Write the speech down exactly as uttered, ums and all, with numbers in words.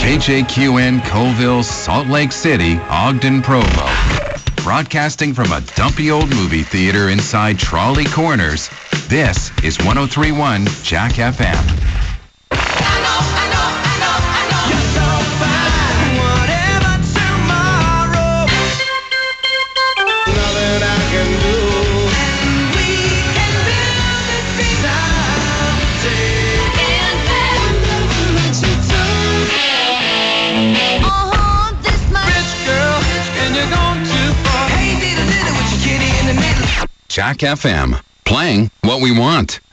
K J Q N, Colville, Salt Lake City, Ogden, Provo. Broadcasting from a dumpy old movie theater inside Trolley Corners, this is one oh three point one Jack F M. Jack F M, playing what we want.